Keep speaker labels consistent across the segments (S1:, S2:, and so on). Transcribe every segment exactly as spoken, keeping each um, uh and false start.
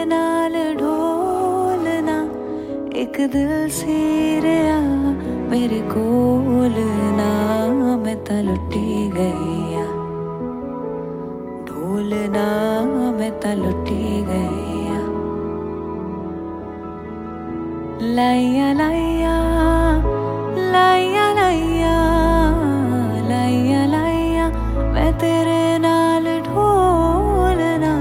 S1: नाल ढोलना एक दिल सी रहा मेरे कोल ना, मैं तां लुटी गई आ ढोलना, मैं तां लुटी गई आ। लाइया लाइया लाइया लाइया लाइया लाइया मैं तेरे नाल ढोलना।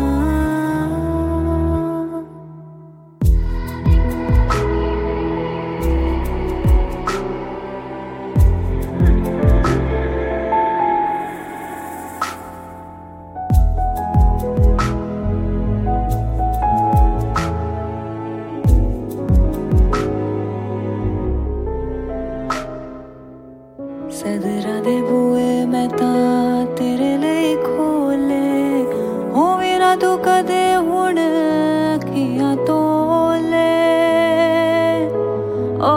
S1: सदरा दे बूए मैं तां तेरे लिए खोले, होवे ना तू कदे हुण अखियां तोले। ओ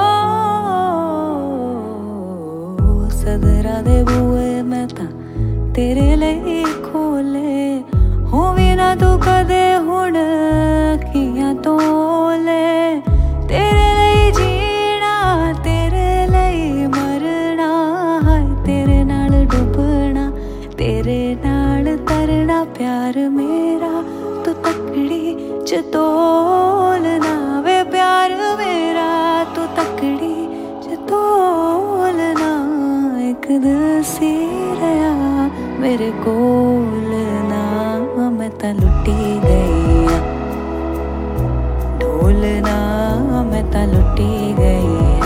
S1: सदरा दे बूए मैं तां तेरे लिए खोले, होवे ना तू कदे हुण अखियां तोले। तेरे लिए जीना तेरे लिए मरना, तेरे नाल डुबना तेरे नाल तरना, प्यार मेरा तू तकड़ी च तोलना वे, प्यार मेरा तू तकड़ी च तोलना। एक दिल सी रहा मेरे कोल ना, मैं तां लुटी गई आ ढोलना, मैं तां लुटी गई।